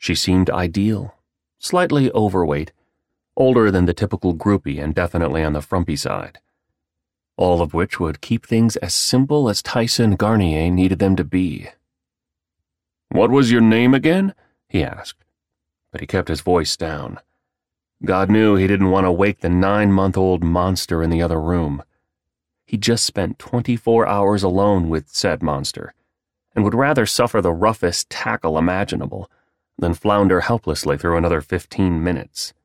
She seemed ideal, slightly overweight, older than the typical groupie and definitely on the frumpy side. All of which would keep things as simple as Tyson Garnier needed them to be. "What was your name again?" he asked, but he kept his voice down. God knew he didn't want to wake the 9-month-old monster in the other room. He'd just spent 24 hours alone with said monster, and would rather suffer the roughest tackle imaginable than flounder helplessly through another 15 minutes.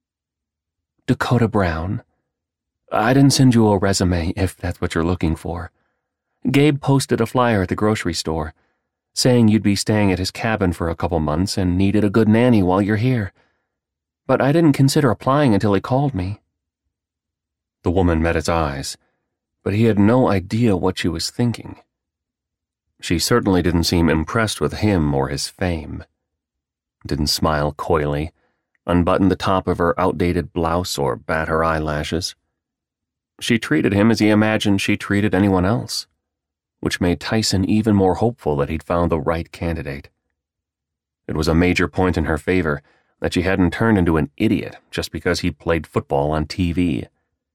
"Dakota Brown. I didn't send you a resume if that's what you're looking for. Gabe posted a flyer at the grocery store, saying you'd be staying at his cabin for a couple months and needed a good nanny while you're here. But I didn't consider applying until he called me." The woman met his eyes, but he had no idea what she was thinking. She certainly didn't seem impressed with him or his fame. Didn't smile coyly, unbutton the top of her outdated blouse, or bat her eyelashes. She treated him as he imagined she treated anyone else, which made Tyson even more hopeful that he'd found the right candidate. It was a major point in her favor that she hadn't turned into an idiot just because he played football on TV.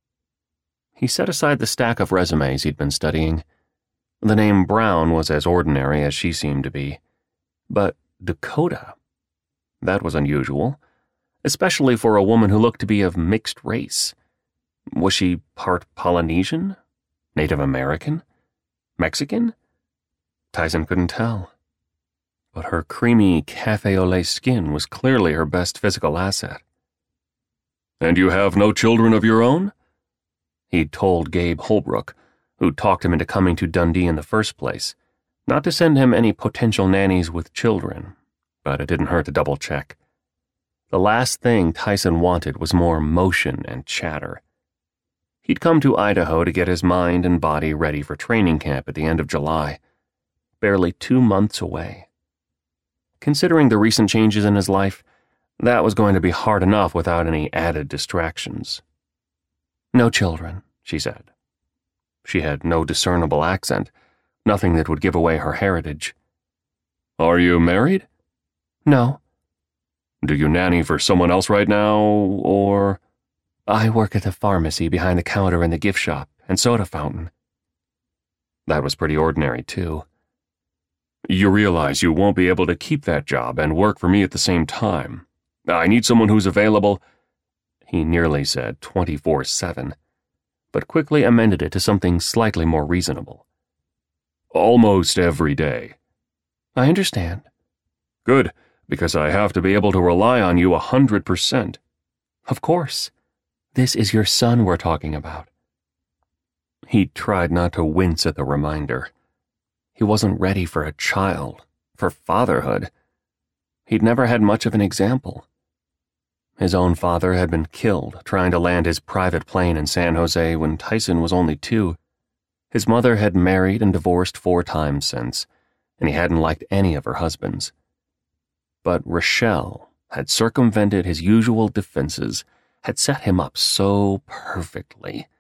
He set aside the stack of resumes he'd been studying. The name Brown was as ordinary as she seemed to be. But Dakota? That was unusual, especially for a woman who looked to be of mixed race. Was she part Polynesian? Native American? Mexican? Tyson couldn't tell. But her creamy cafe au lait skin was clearly her best physical asset. "And you have no children of your own?" He'd told Gabe Holbrook, who talked him into coming to Dundee in the first place, not to send him any potential nannies with children, but it didn't hurt to double-check. The last thing Tyson wanted was more motion and chatter. He'd come to Idaho to get his mind and body ready for training camp at the end of July, barely 2 months away. Considering the recent changes in his life, that was going to be hard enough without any added distractions. "No children," she said. She had no discernible accent, nothing that would give away her heritage. "Are you married?" "No." "Do you nanny for someone else right now, or—" "I work at the pharmacy behind the counter in the gift shop and soda fountain." That was pretty ordinary, too. "You realize you won't be able to keep that job and work for me at the same time. I need someone who's available," he nearly said 24/7, but quickly amended it to something slightly more reasonable. "Almost every day." "I understand." "Good, because I have to be able to rely on you 100%. "Of course. This is your son we're talking about." He tried not to wince at the reminder. He wasn't ready for a child, for fatherhood. He'd never had much of an example. His own father had been killed trying to land his private plane in San Jose when Tyson was only 2. His mother had married and divorced 4 times since, and he hadn't liked any of her husbands. But Rochelle had circumvented his usual defenses, had set him up so perfectly.